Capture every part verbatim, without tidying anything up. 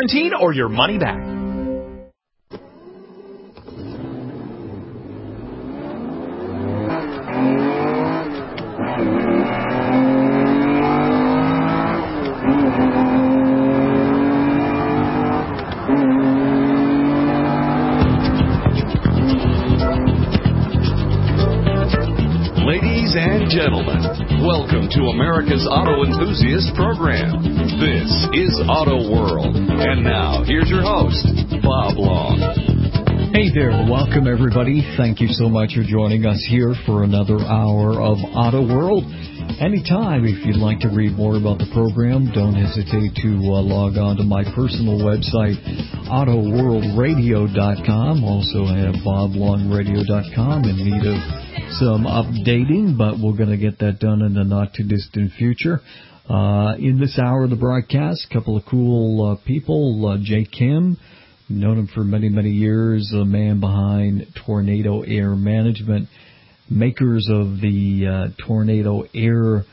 guaranteed or your money back. Ladies and gentlemen, welcome to America's Auto Enthusiast Program. This is Auto World. And now, here's your host, Bob Long. Hey there, welcome everybody. Thank you so much for joining us here for another hour of Auto World. Anytime, if you'd like to read more about the program, don't hesitate to uh, log on to my personal website, auto world radio dot com. Also have bob long radio dot com in need of some updating, but we're going to get that done in the not-too-distant future. Uh, in this hour of the broadcast, a couple of cool uh, people. Uh, Jay Kim, known him for many, many years, a man behind Tornado Air Management, makers of the uh, Tornado Air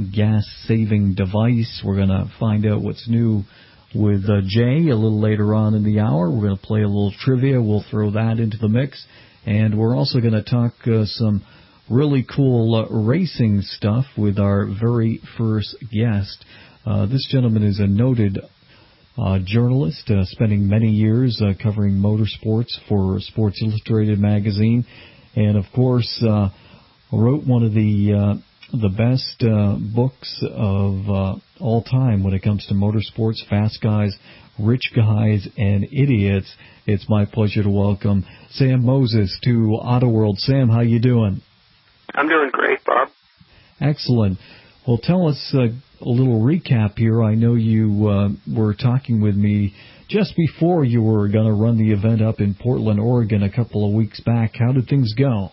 gas-saving device. We're going to find out what's new with uh, Jay a little later on in the hour. We're going to play a little trivia. We'll throw that into the mix. And we're also going to talk uh, some really cool uh, racing stuff with our very first guest. Uh, this gentleman is a noted uh, journalist, uh, spending many years uh, covering motorsports for Sports Illustrated magazine, and of course uh, wrote one of the uh, the best uh, books of uh, all time when it comes to motorsports, Fast Guys, Rich Guys, and Idiots. It's my pleasure to welcome Sam Moses to Auto World. Sam, how you doing? I'm doing great, Bob. Excellent. Well, tell us uh, a little recap here. I know you uh, were talking with me just before you were going to run the event up in Portland, Oregon a couple of weeks back. How did things go?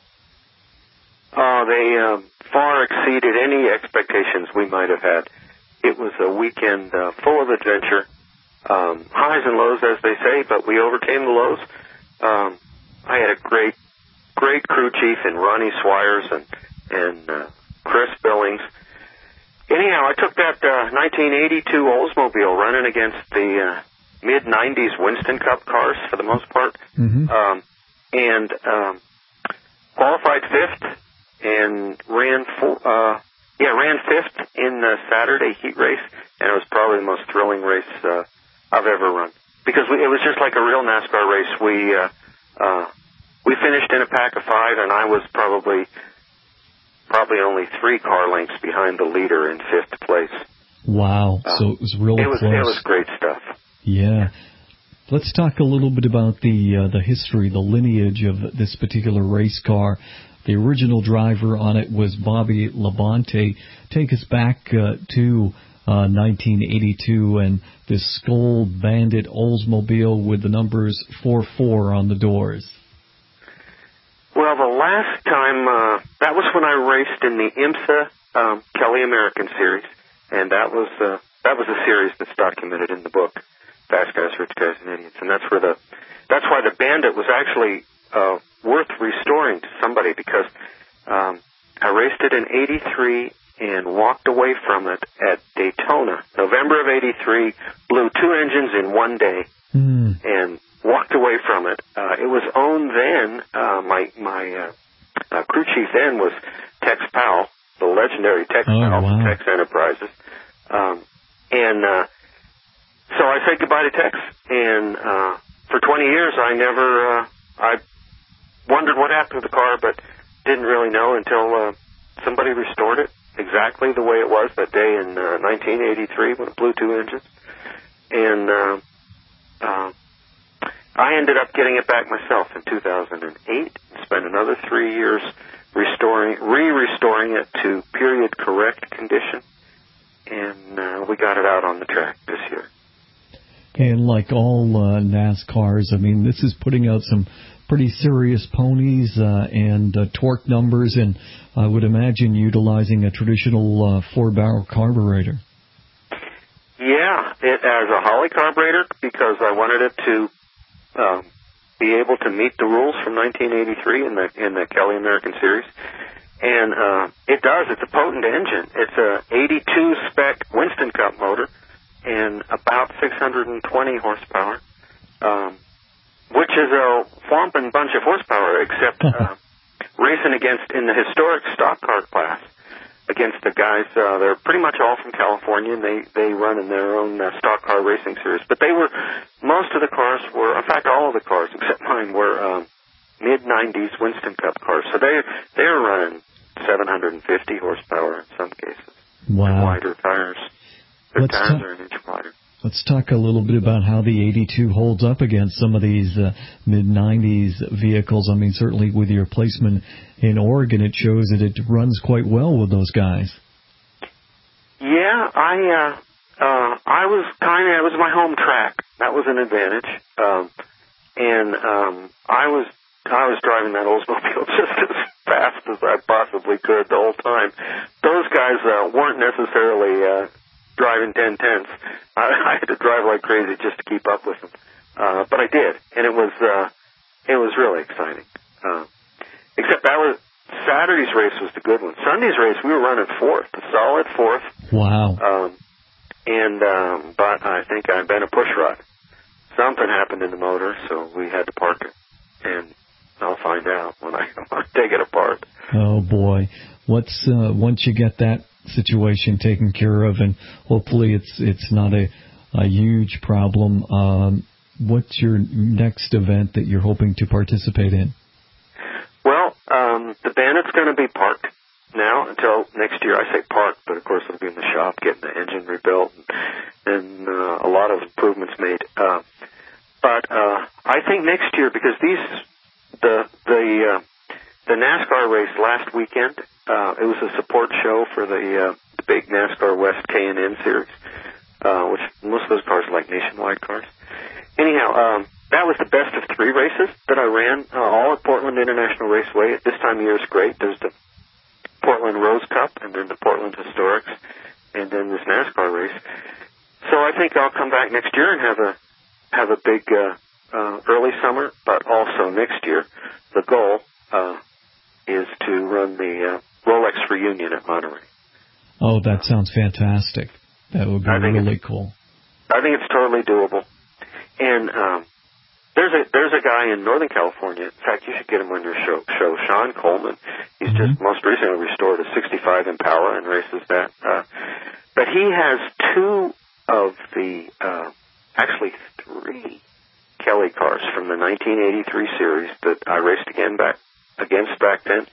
Oh, they um, far exceeded any expectations we might have had. It was a weekend uh, full of adventure, um, highs and lows, as they say, but we overcame the lows. Um, I had a great, great crew chief in Ronnie Swires and, and uh, Chris Billings. Anyhow, I took that uh, nineteen eighty-two Oldsmobile running against the uh, mid nineties Winston Cup cars for the most part, mm-hmm. um, and um, qualified fifth and ran four, uh, yeah ran fifth in the Saturday heat race, and it was probably the most thrilling race uh, I've ever run because we, it was just like a real NASCAR race. We uh, uh, we finished in a pack of five, and I was probably. Probably only three car lengths behind the leader in fifth place. Wow! Uh, so it was really it was, close. It was great stuff. Yeah. Let's talk a little bit about the uh, the history, the lineage of this particular race car. The original driver on it was Bobby Labonte. Take us back uh, to uh, nineteen eighty-two and this Skull Bandit Oldsmobile with the numbers four four on the doors. Well, the last time, uh, that was when I raced in the IMSA um, Kelly American Series, and that was uh, that was a series that's documented in the book, Fast Guys, Rich Guys, and Idiots, and that's where the that's why the Bandit was actually uh, worth restoring to somebody because um, I raced it in eighty-three and walked away from it at Daytona, November of eighty-three, blew two engines in one day, mm. and walked away from it. Uh, it was owned then, uh, my, my, uh, uh, crew chief then was Tex Powell, the legendary Tex oh, Powell wow. from Tex Enterprises. Um, and, uh, so I said goodbye to Tex, and, uh, for twenty years I never, uh, I wondered what happened to the car, but didn't really know until, uh, somebody restored it exactly the way it was that day in, uh, nineteen eighty-three when it blew two engines. And, uh, uh, I ended up getting it back myself in two thousand eight and spent another three years restoring, re-restoring it to period correct condition, and uh, we got it out on the track this year. And like all uh, NASCARs, I mean, this is putting out some pretty serious ponies uh, and uh, torque numbers, and I would imagine utilizing a traditional uh, four-barrel carburetor. Yeah, it as a Holley carburetor because I wanted it to Um, be able to meet the rules from nineteen eighty-three in the in the Kelly American Series, and uh, it does. It's a potent engine. It's a eighty-two spec Winston Cup motor, and about six hundred twenty horsepower, um, which is a whomping bunch of horsepower, except uh, racing against, in the historic stock car class, against the guys, uh, they're pretty much all from California, and they, they run in their own uh, stock car racing series. But they were, most of the cars were, in fact, all of the cars, except mine, were um, mid nineties Winston Cup cars. So they, they were running seven hundred fifty horsepower in some cases. Wow. And wider tires. Their Let's tires ta- are an inch wider. Let's talk a little bit about how the eighty-two holds up against some of these uh, mid nineties vehicles. I mean, certainly with your placement in Oregon, it shows that it runs quite well with those guys. Yeah, I uh, uh, I was kind of, it was my home track. That was an advantage. Um, and um, I was I was driving that Oldsmobile just as fast as I possibly could the whole time. Those guys uh, weren't necessarily uh, driving ten tenths. I, I had to drive like crazy just to keep up with them. Uh, but I did, and it was uh, it was really exciting. Uh, except that was Saturday's race was the good one. Sunday's race we were running fourth, a solid fourth. Wow. Um, and um, but I think I've been a push rod. Something happened in the motor, so we had to park it, and I'll find out when I take it apart. Oh boy, what's uh, once you get that situation taken care of, and hopefully it's it's not a a huge problem. Um, what's your next event that you're hoping to participate in? Well, um, the Bandit's going to be parked now until next year. I say parked, but of course it'll be in the shop, getting the engine rebuilt, and, and uh, a lot of improvements made. Uh, but uh, I think next year, because these the the uh, the NASCAR race last weekend, uh, it was a support show for the, uh, the big NASCAR West K and N series, uh, which most of those cars are like nationwide cars. Anyhow, um, that was the best of three races that I ran, uh, all at Portland International Raceway. At this time of year is great. There's the Portland Rose Cup, and then the Portland Historics, and then this NASCAR race. So I think I'll come back next year and have a have a big uh, uh, early summer, but also next year the goal uh, is to run the uh, Rolex reunion at Monterey. Oh, that sounds fantastic. That would be really cool. I think it's totally doable. And um, there's a there's a guy in Northern California. In fact, you should get him on your show. Show Sean Coleman. He's mm-hmm. just most recently restored a sixty-five Impala and races that. Uh, but he has two of the, uh, actually three Kelly cars from the nineteen eighty-three series that I raced again back against back then.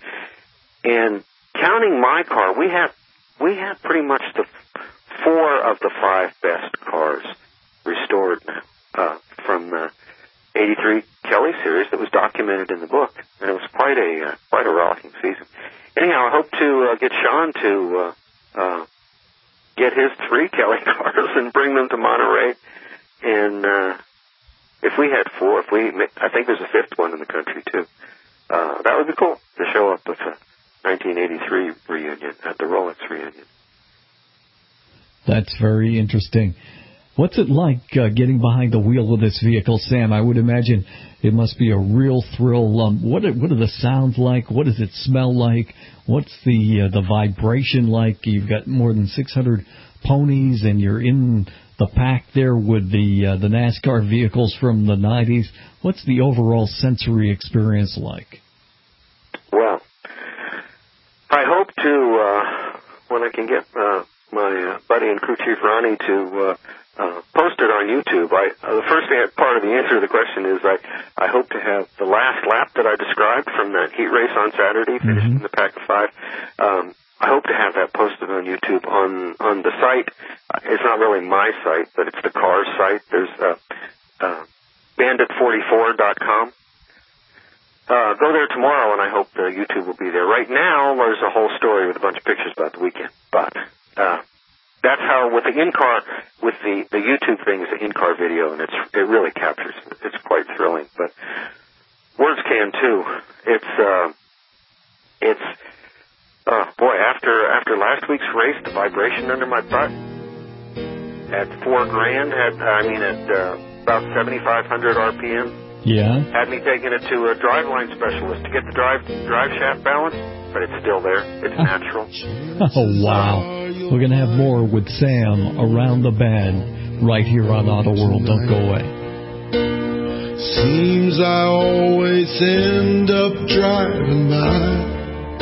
And counting my car, we have we have pretty much the four of the five best cars restored now. Uh, from the eighty-three Kelly series that was documented in the book, and it was quite a uh, quite a rollicking season. Anyhow, I hope to uh, get Sean to uh, uh, get his three Kelly cars and bring them to Monterey. And uh, if we had four, if we, I think there's a fifth one in the country too. Uh, that would be cool to show up with a nineteen eighty-three reunion at the Rolex reunion. That's very interesting. What's it like uh, getting behind the wheel of this vehicle, Sam? I would imagine it must be a real thrill. Um, what are, what are the sounds like? What does it smell like? What's the uh, the vibration like? You've got more than six hundred ponies, and you're in the pack there with the uh, the NASCAR vehicles from the nineties. What's the overall sensory experience like? Well, I hope to, uh, when I can get uh, my uh, buddy and crew chief Ronnie to uh, Uh, posted on YouTube. I, uh, the first part of the answer to the question is I, I hope to have the last lap that I described from that heat race on Saturday, finished mm-hmm. in the pack of five. Um, I hope to have that posted on YouTube on, on the site. Uh, it's not really my site, but it's the car's site. There's uh, uh, bandit forty-four dot com. Uh, go there tomorrow, and I hope the YouTube will be there. Right now, there's a whole story with a bunch of pictures about the weekend, but uh, that's how, with the in-car, with the, the YouTube thing is an in-car video, and it's it really captures it. It's quite thrilling. But words can, too. It's, uh, it's, oh, boy, after after last week's race, the vibration under my butt at four grand, had, I mean, at uh, about seventy-five hundred R P M, yeah, had me taking it to a driveline specialist to get the drive drive shaft balance, but it's still there. It's natural. Oh, wow. We're going to have more with Sam around the bend. right here on Auto World. Don't go away. Seems I always end up driving by.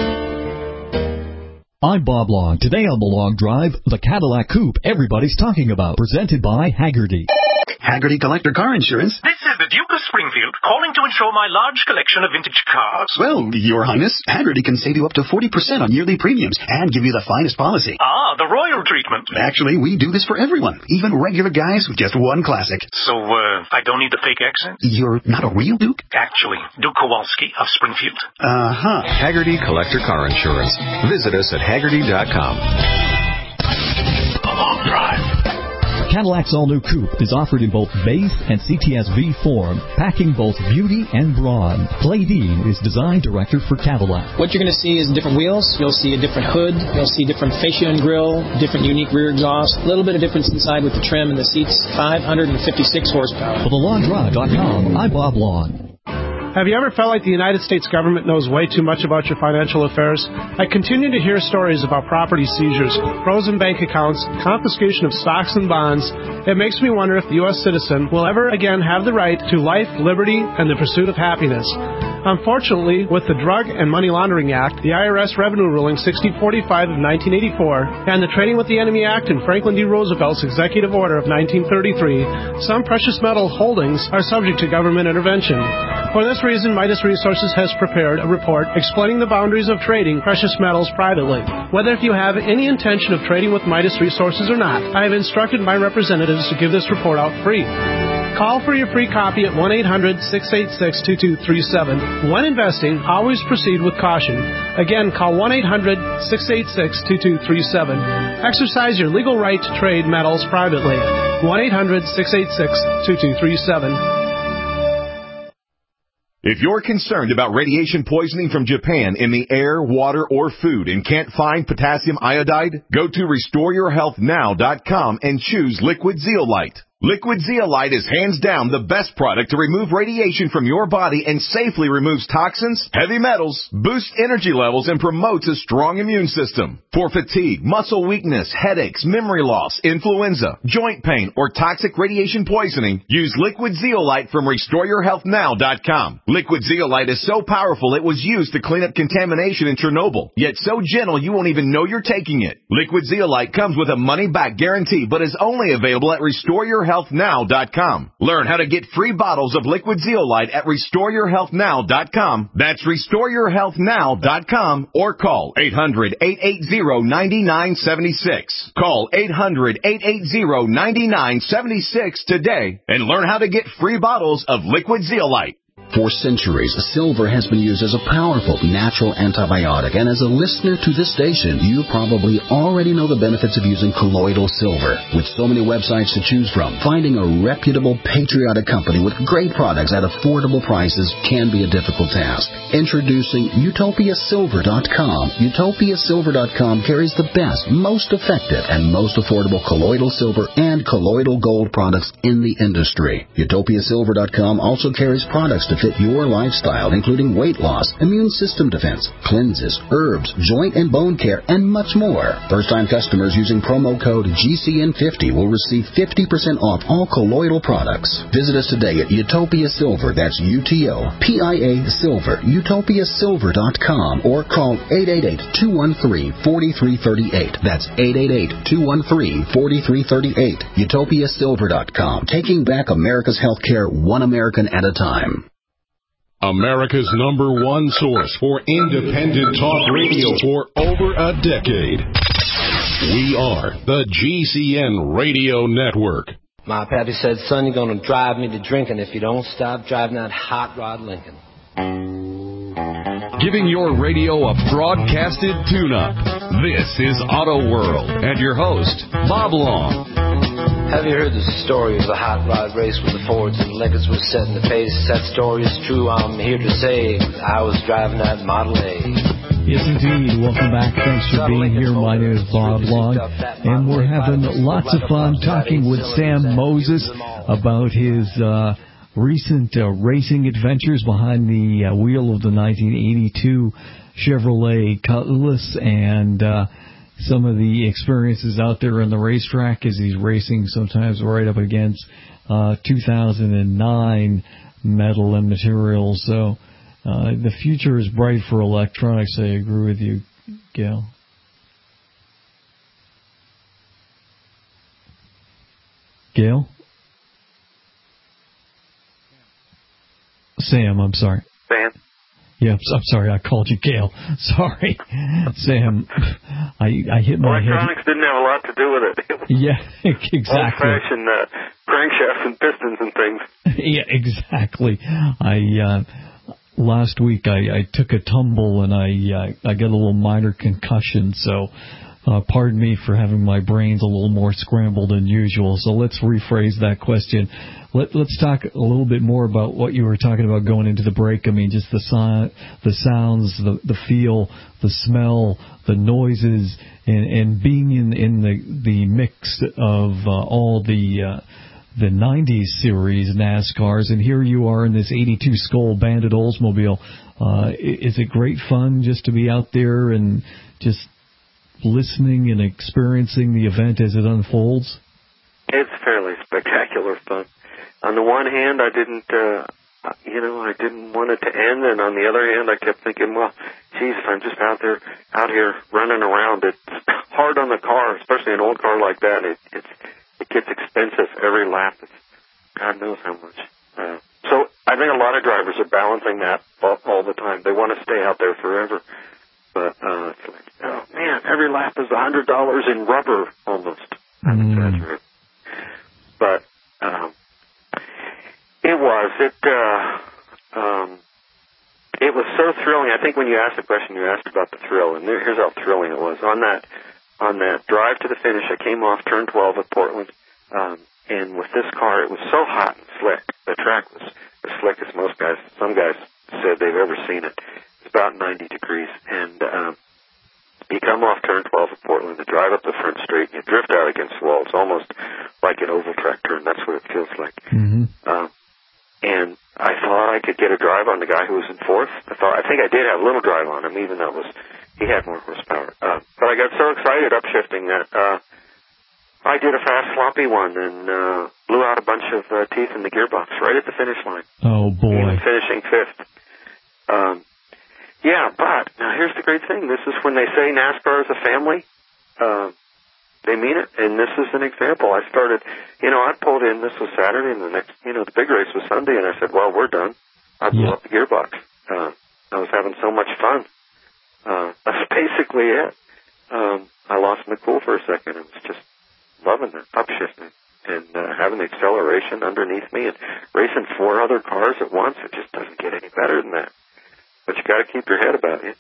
I'm Bob Long. Today on The Long Drive, the Cadillac Coupe everybody's talking about, presented by Hagerty. Hagerty Collector Car Insurance. This is the Duke of Springfield calling to insure my large collection of vintage cars. Well, Your Highness, Hagerty can save you up to forty percent on yearly premiums and give you the finest policy. Ah, the royal treatment. Actually, we do this for everyone, even regular guys with just one classic. So, uh, I don't need the fake accent? You're not a real Duke? Actually, Duke Kowalski of Springfield. Uh-huh. Hagerty Collector Car Insurance. Visit us at Hagerty dot com. The Long Drive. Cadillac's all-new coupe is offered in both base and C T S V form, packing both beauty and brawn. Clay Dean is design director for Cadillac. What you're going to see is different wheels. You'll see a different hood. You'll see different fascia and grille, different unique rear exhaust, a little bit of difference inside with the trim and the seats, five hundred fifty-six horsepower. For the long drive dot com, I'm Bob Long. Have you ever felt like the United States government knows way too much about your financial affairs? I continue to hear stories about property seizures, frozen bank accounts, confiscation of stocks and bonds. It makes me wonder if the U S citizen will ever again have the right to life, liberty, and the pursuit of happiness. Unfortunately, with the Drug and Money Laundering Act, the I R S Revenue Ruling sixty forty-five of nineteen eighty-four, and the Trading with the Enemy Act and Franklin D. Roosevelt's Executive Order of nineteen thirty-three, some precious metal holdings are subject to government intervention. For this reason, Midas Resources has prepared a report explaining the boundaries of trading precious metals privately. Whether if you have any intention of trading with Midas Resources or not, I have instructed my representatives to give this report out free. Call for your free copy at one eight hundred six eight six two two three seven. When investing, always proceed with caution. Again, call one eight hundred six eight six two two three seven. Exercise your legal right to trade metals privately. one eight hundred six eight six two two three seven. If you're concerned about radiation poisoning from Japan in the air, water, or food and can't find potassium iodide, go to restore your health now dot com and choose Liquid Zeolite. Liquid Zeolite is hands down the best product to remove radiation from your body and safely removes toxins, heavy metals, boosts energy levels, and promotes a strong immune system. For fatigue, muscle weakness, headaches, memory loss, influenza, joint pain, or toxic radiation poisoning, use Liquid Zeolite from restore your health now dot com. Liquid Zeolite is so powerful it was used to clean up contamination in Chernobyl, yet so gentle you won't even know you're taking it. Liquid Zeolite comes with a money-back guarantee, but is only available at restore your health now dot com. Learn how to get free bottles of Liquid Zeolite at restore your health now dot com. That's restore your health now dot com or call eight hundred eight eight zero nine nine seven six. Call eight hundred eight eight zero nine nine seven six today and learn how to get free bottles of Liquid Zeolite. For centuries, silver has been used as a powerful natural antibiotic, and as a listener to this station, you probably already know the benefits of using colloidal silver. With so many websites to choose from, finding a reputable, patriotic company with great products at affordable prices can be a difficult task. Introducing Utopia Silver dot com. Utopia Silver dot com carries the best, most effective, and most affordable colloidal silver and colloidal gold products in the industry. Utopia Silver dot com also carries products to fit your lifestyle, including weight loss, immune system defense, cleanses, herbs, joint and bone care, and much more. First-time customers using promo code G C N fifty will receive fifty percent off all colloidal products. Visit us today at Utopia Silver, that's U T O P I A Silver, Utopia Silver dot com, or call eight eight eight, two one three, four three three eight. That's eight eight eight, two one three, four three three eight. Utopia Silver dot com, taking back America's healthcare one American at a time. America's number one source for independent talk radio for over a decade. We are the G C N Radio Network. My pappy said, son, you're going to drive me to drinking if you don't stop driving that hot rod Lincoln. Giving your radio a broadcasted tune-up. This is Auto World and your host, Bob Long. Have you heard the story of the hot rod race where the Fords and Lincolns were setting the pace? That story is true, I'm here to say. I was driving that Model A. Yes, indeed. Welcome back. Thanks for being here. My name is Bob Long, and we're having lots of fun talking with Sam Moses about his uh, recent uh, racing adventures behind the uh, wheel of the nineteen eighty-two Chevrolet Cutlass. And uh, some of the experiences out there on the racetrack as he's racing sometimes right up against uh, two thousand nine metal and materials. So uh, the future is bright for electronics. I agree with you, Gail. Gail? Sam, I'm sorry. Sam? Yeah, I'm sorry, I called you Gail. Sorry. Sam, I I hit my Electronics head. didn't have a lot to do with it. It was yeah, exactly. old-fashioned uh, crankshafts and pistons and things. Yeah, exactly. I uh, last week I, I took a tumble and I uh, I got a little minor concussion, so uh, pardon me for having my brains a little more scrambled than usual. So let's rephrase that question. Let, let's talk a little bit more about what you were talking about going into the break. I mean, just the sound, the sounds, the the feel, the smell, the noises, and, and being in in the the mix of uh, all the uh, the nineties series NASCARs, and here you are in this eighty-two Skoal Bandit Oldsmobile. Uh, is it great fun just to be out there and just listening and experiencing the event as it unfolds? It's fairly spectacular fun. On the one hand, I didn't, uh, you know, I didn't want it to end, and on the other hand, I kept thinking, well, geez, if I'm just out there, out here running around, it's hard on the car, especially an old car like that. It, it's, it gets expensive every lap. It's God knows how much. Uh, so I think a lot of drivers are balancing that all, all the time. They want to stay out there forever, but uh, it's like, oh man, every lap is a hundred dollars in rubber almost. I'm Mm. exaggerating, but. Um, It was. It uh, um, it was so thrilling. I think when you asked the question, you asked about the thrill, and there, here's how thrilling it was. On that on that drive to the finish, I came off turn twelve at Portland, um, and with this car, it was so hot and slick. The track was as slick as most guys. Some guys said they've ever seen it. It's about ninety degrees, and um, you come off turn twelve at Portland, you drive up the front straight, and you drift out against the wall. It's almost like an oval track turn. That's what it feels like. Mm-hmm. Um, And I thought I could get a drive on the guy who was in fourth. I thought I think I did have a little drive on him, even though it was he had more horsepower. Uh, but I got so excited upshifting that uh, I did a fast, sloppy one and uh, blew out a bunch of uh, teeth in the gearbox right at the finish line. Oh boy! Even finishing fifth. Um, yeah, but now here's the great thing. This is when they say NASCAR is a family. Uh, They mean it, and this is an example. I started, you know, I pulled in, this was Saturday, and the next, you know, the big race was Sunday, and I said, well, we're done. I blew Yeah. up the gearbox. Uh, I was having so much fun. Uh, that's basically it. Um, I lost my cool for a second. I was just loving the upshifting and uh, having the acceleration underneath me and racing four other cars at once. It just doesn't get any better than that. But you got to keep your head about it.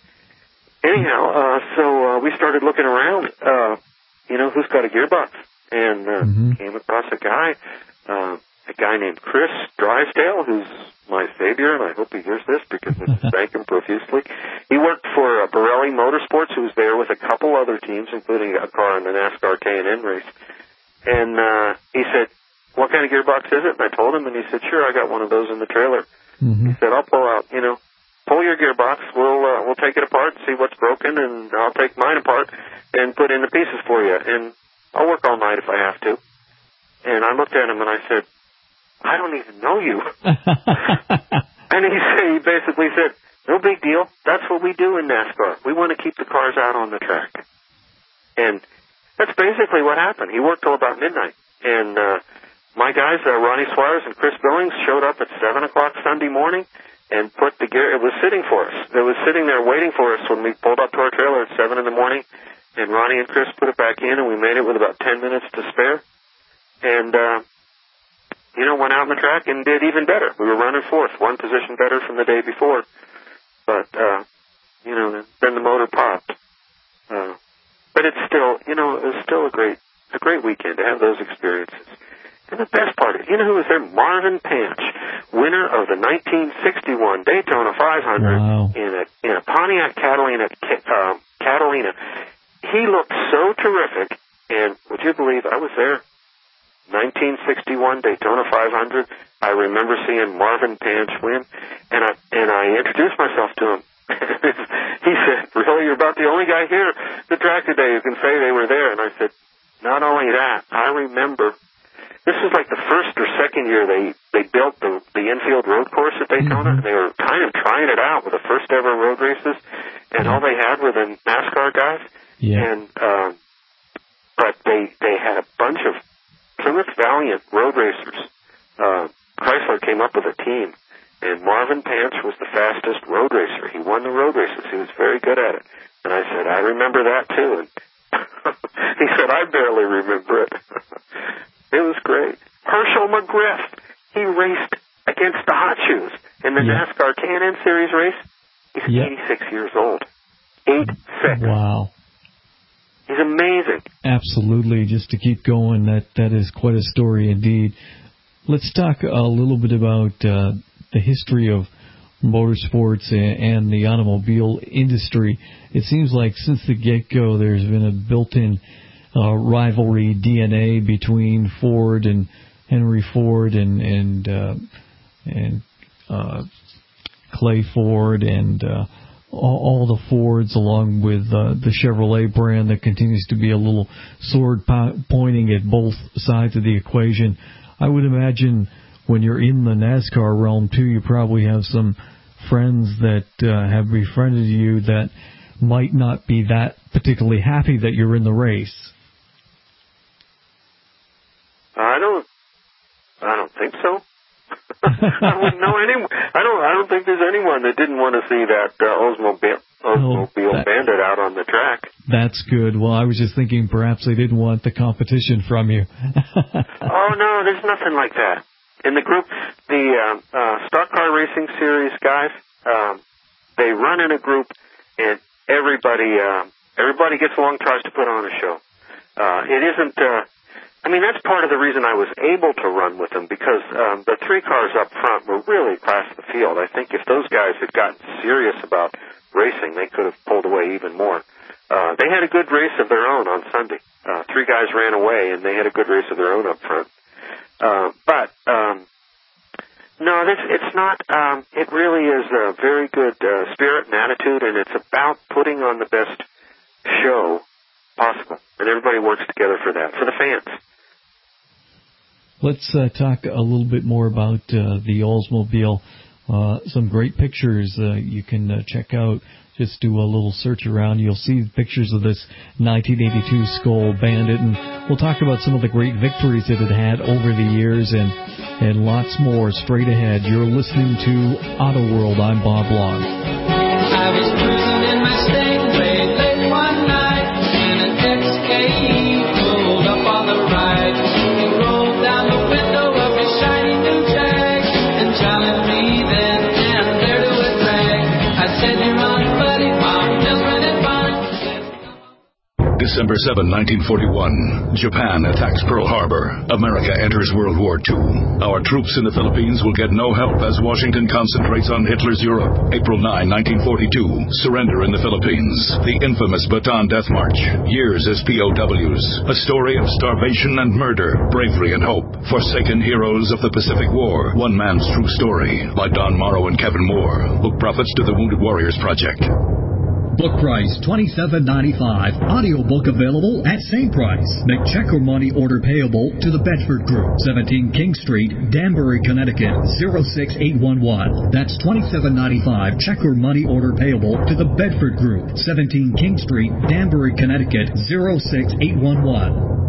Anyhow, uh, so uh, we started looking around. Uh, You know, who's got a gearbox? And uh, mm-hmm. came across a guy, uh, a guy named Chris Drysdale, who's my savior, and I hope he hears this because I thank him profusely. He worked for uh, Borelli Motorsports, who was there with a couple other teams, including a car in the NASCAR K and N race. And uh, he said, what kind of gearbox is it? And I told him, and he said, sure, I got one of those in the trailer. Mm-hmm. He said, I'll pull out, you know, pull your gearbox. We'll uh, we'll take it apart, see what's broken, and I'll take mine apart and put in the pieces for you. And I'll work all night if I have to. And I looked at him and I said, I don't even know you. And he said, he basically said, no big deal. That's what we do in NASCAR. We want to keep the cars out on the track. And that's basically what happened. He worked till about midnight. And uh, my guys, uh, Ronnie Suarez and Chris Billings, showed up at seven o'clock Sunday morning and put the gear, it was sitting for us. It was sitting there waiting for us when we pulled up to our trailer at seven in the morning, and Ronnie and Chris put it back in, and we made it with about ten minutes to spare. And, uh, you know, went out on the track and did even better. We were running fourth, one position better from the day before. But, uh, you know, then, then the motor popped. Uh, but it's still, you know, it was still a great, a great weekend to have those experiences. And the best part is, you know who was there? Marvin Panch, winner of the nineteen sixty-one Daytona five hundred wow. in a in a Pontiac Catalina. Uh, Catalina. He looked so terrific, and would you believe I was there? nineteen sixty-one Daytona five hundred. I remember seeing Marvin Panch win, and I and I introduced myself to him. He said, really, you're about the only guy here at the track today who can say they were there. And I said, not only that, I remember, this was like the first or second year they, they built the, the infield road course at Daytona. Mm-hmm. They were kind of trying it out with the first ever road races, and all they had were the NASCAR guys. Yeah. And, um, but they, they had a bunch of Plymouth Valiant road racers. Uh, Chrysler came up with a team, and Marvin Pants was the fastest road racer. He won the road races. He was very good at it. And I said, I remember that too. And he said, I barely remember it. It was great. Herschel McGriff, he raced against the Hot Shoes in the yeah. NASCAR K and N Series race. He's yeah. eighty-six years old. eighty-six. Wow. He's amazing. Absolutely. Just to keep going, that, that is quite a story indeed. Let's talk a little bit about uh, the history of motorsports and the automobile industry. It seems like since the get-go there's been a built-in uh, rivalry D N A between Ford and Henry Ford and and uh, and uh, Clay Ford and uh, all, all the Fords, along with uh, the Chevrolet brand that continues to be a little sword po- pointing at both sides of the equation. I would imagine when you're in the NASCAR realm too, you probably have some friends that uh, have befriended you that might not be that particularly happy that you're in the race. I don't. I don't think so. I wouldn't know any. I don't. I don't think there's anyone that didn't want to see that uh, Oldsmobile, Oldsmobile oh, that, Bandit out on the track. That's good. Well, I was just thinking perhaps they didn't want the competition from you. Oh no, there's nothing like that. In the group, the uh, uh, Stock Car Racing Series guys, um, they run in a group, and everybody uh, everybody gets along, tries to put on a show. Uh, it isn't. Uh, I mean, that's part of the reason I was able to run with them, because um, the three cars up front were really class of the field. I think if those guys had gotten serious about racing, they could have pulled away even more. Uh, they had a good race of their own on Sunday. Uh, three guys ran away, and they had a good race of their own up front. Uh, but, um, no, this, it's not, um, it really is a very good, uh, spirit and attitude, and it's about putting on the best show possible. And everybody works together for that, for the fans. Let's, uh, talk a little bit more about, uh, the Oldsmobile. Uh, some great pictures, uh, you can, uh, check out. Just do a little search around. You'll see pictures of this nineteen eighty-two Skoal Bandit, and we'll talk about some of the great victories that it had over the years and, and lots more straight ahead. You're listening to Auto World. I'm Bob Long. I was cruising in my Stingray late one night, and an X K pulled up on the right. He rolled down the window of his shiny new Jag and challenged me then and there to a drag. I said, you're on December seventh, nineteen forty-one. Japan attacks Pearl Harbor. America enters World War Two. Our troops in the Philippines will get no help as Washington concentrates on Hitler's Europe. April ninth, nineteen forty-two. Surrender in the Philippines. The infamous Bataan Death March. Years as P O Ws. A story of starvation and murder, bravery and hope. Forsaken heroes of the Pacific War. One man's true story. By Don Morrow and Kevin Moore. Book profits to the Wounded Warriors Project. Book price twenty-seven ninety-five. Audiobook available at same price. Make check or money order payable to the Bedford Group, seventeen King Street, Danbury, Connecticut zero six eight one one. That's twenty-seven ninety-five. Check or money order payable to the Bedford Group, seventeen King Street, Danbury, Connecticut zero six eight one one.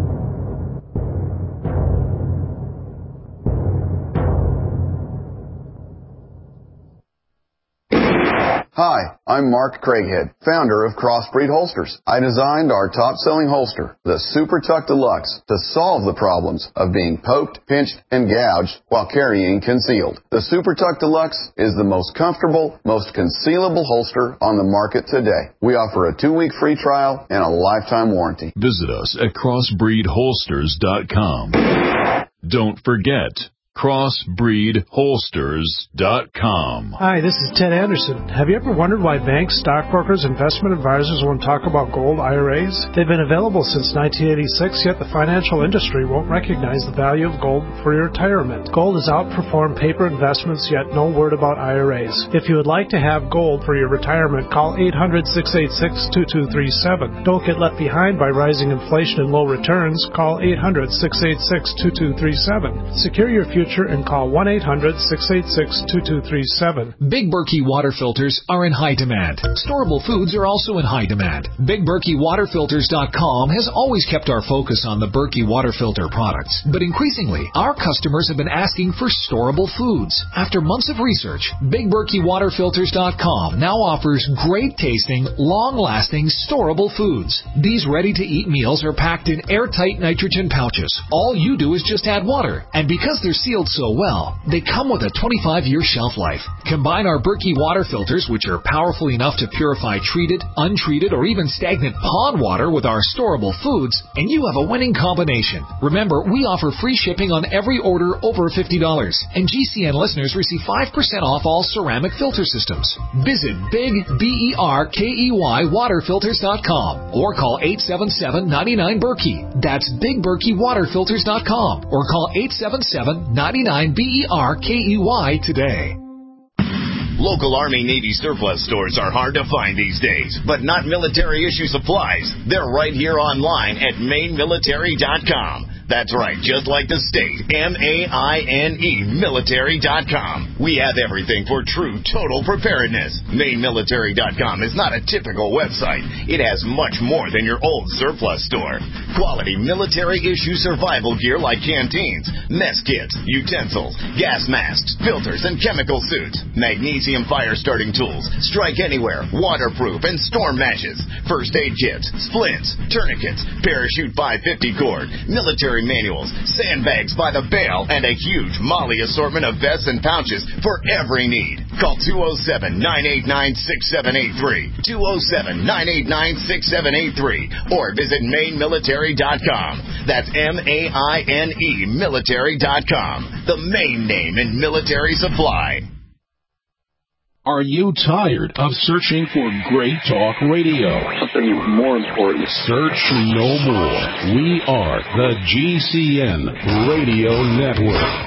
Hi, I'm Mark Craighead, founder of Crossbreed Holsters. I designed our top-selling holster, the Super Tuck Deluxe, to solve the problems of being poked, pinched, and gouged while carrying concealed. The Super Tuck Deluxe is the most comfortable, most concealable holster on the market today. We offer a two-week free trial and a lifetime warranty. Visit us at crossbreed holsters dot com. Don't forget, crossbreed holsters dot com. Hi, this is Ted Anderson. Have you ever wondered why banks, stockbrokers, investment advisors won't talk about gold I R As? They've been available since nineteen eighty-six, yet the financial industry won't recognize the value of gold for your retirement. Gold has outperformed paper investments, yet no word about I R As. If you would like to have gold for your retirement, call eight hundred, six eight six, two two three seven. Don't get left behind by rising inflation and low returns. Call eight hundred, six eight six, two two three seven. Secure your future and call one eight hundred, six eight six, two two three seven. Big Berkey water filters are in high demand. Storable foods are also in high demand. Big Berkey Water Filters dot com has always kept our focus on the Berkey water filter products, but increasingly, our customers have been asking for storable foods. After months of research, Big Berkey Water Filters dot com now offers great tasting, long-lasting, storable foods. These ready-to-eat meals are packed in airtight nitrogen pouches. All you do is just add water, and because they're sealed so well, they come with a twenty-five year shelf life. Combine our Berkey water filters, which are powerful enough to purify treated, untreated, or even stagnant pond water with our storable foods, and you have a winning combination. Remember, we offer free shipping on every order over fifty dollars, and G C N listeners receive five percent off all ceramic filter systems. Visit Big B E R K E Y Water Filters dot com or call eight seven seven, nine nine, Berkey. That's Big Berkey Water Filters dot com or call eight seven seven, nine nine, B E R K E Y today. Local Army Navy surplus stores are hard to find these days, but not military issue supplies. They're right here online at Maine military dot com. That's right, just like the state, M A I N E military dot com. We have everything for true total preparedness. Maine military dot com is not a typical website. It has much more than your old surplus store. Quality military-issue survival gear like canteens, mess kits, utensils, gas masks, filters, and chemical suits, magnesium fire-starting tools, strike anywhere, waterproof, and storm matches, first aid kits, splints, tourniquets, parachute five fifty cord, military manuals, sandbags by the bale, and a huge Molly assortment of vests and pouches for every need. Call two oh seven, nine eight nine, six seven eight three, two oh seven, nine eight nine, six seven eight three, or visit Maine military dot com. That's M A I N E military dot com, the main name in military supply. Are you tired of searching for great talk radio? Something more important. Search no more. We are the G C N Radio Network.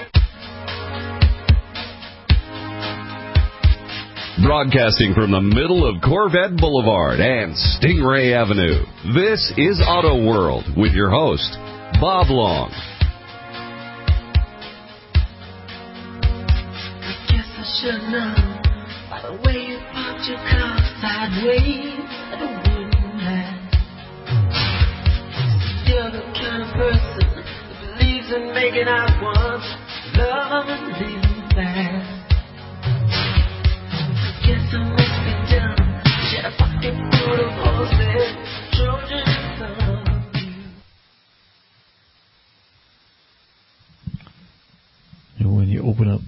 Broadcasting from the middle of Corvette Boulevard and Stingray Avenue, this is Auto World with your host, Bob Long. I guess I should know. The way you parked your car sideways at a wooden line. You're the kind of person that believes in making out once, love and leaving fast. I guess I must be done. She had a pocket full of horses, Trojan in front of you. And when you open up.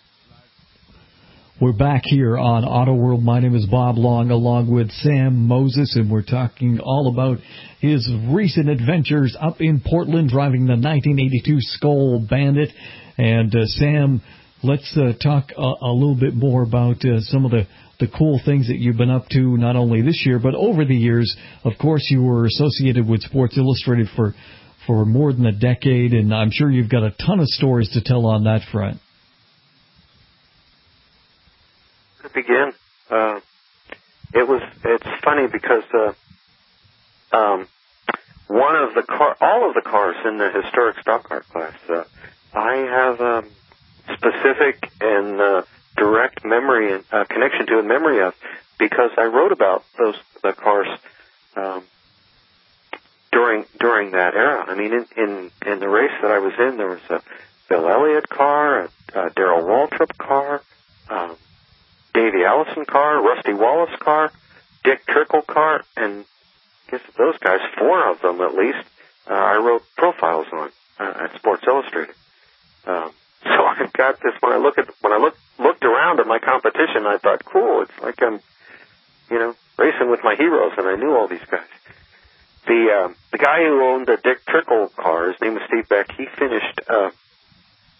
We're back here on Auto World. My name is Bob Long, along with Sam Moses, and we're talking all about his recent adventures up in Portland, driving the nineteen eighty-two Skoal Bandit. And, uh, Sam, let's uh, talk a, a little bit more about uh, some of the, the cool things that you've been up to, not only this year, but over the years. Of course, you were associated with Sports Illustrated for, for more than a decade, and I'm sure you've got a ton of stories to tell on that front. Begin. Uh, it was. It's funny because uh, um, one of the car, all of the cars in the historic stock car class, uh, I have a um, specific and uh, direct memory and uh, connection to and memory of, because I wrote about those the cars um, during during that era. I mean, in, in in the race that I was in, there was a Bill Elliott car, a, a Darrell Waltrip car. Um, Davey Allison car, Rusty Wallace car, Dick Trickle car, and I guess those guys, four of them at least, uh, I wrote profiles on uh, at Sports Illustrated. Um, so I got this when I look at when I look looked around at my competition. I thought, cool, it's like I'm, you know, racing with my heroes, and I knew all these guys. The uh, the guy who owned the Dick Trickle car, his name was Steve Beck. He finished uh,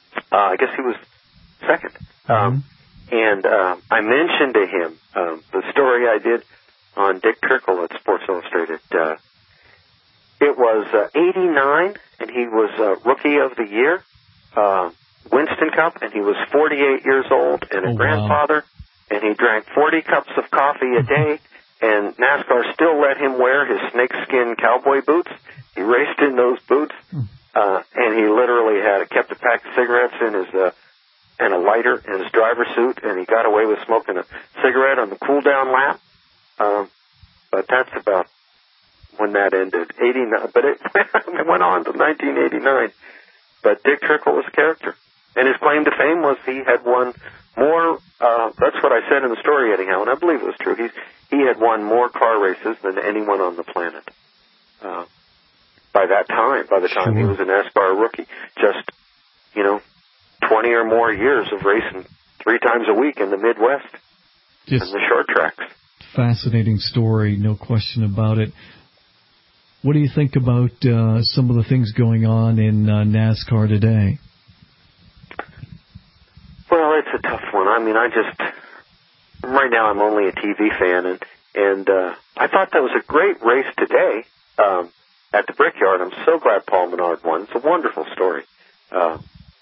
Uh, I guess he was second. Mm-hmm. Um, and uh, I mentioned to him um, the story I did on Dick Trickle at Sports Illustrated. Uh, it was uh, eighty-nine, and he was uh, Rookie of the Year, uh, Winston Cup, and he was forty-eight years old and a oh, grandfather, wow. and he drank forty cups of coffee a day, and NASCAR still let him wear his snakeskin cowboy boots. He raced in those boots, uh, and he literally had kept a pack of cigarettes in his uh, and a lighter in his driver's suit, and he got away with smoking a cigarette on the cool-down lap. Um, but that's about when that ended. eighty-nine, but it, it went on to nineteen eighty-nine. But Dick Trickle was a character, and his claim to fame was he had won more. Uh, that's what I said in the story, anyhow, and I believe it was true. He's, he had won more car races than anyone on the planet. Uh, by that time, by the time sure. he was a NASCAR rookie, just you know. twenty or more years of racing three times a week in the Midwest Just and the short tracks. Fascinating story, no question about it. What do you think about uh, some of the things going on in uh, NASCAR today? Well, it's a tough one. I mean, I just, right now I'm only a T V fan, and, and uh, I thought that was a great race today um, at the Brickyard. I'm so glad Paul Menard won. It's a wonderful story. Uh,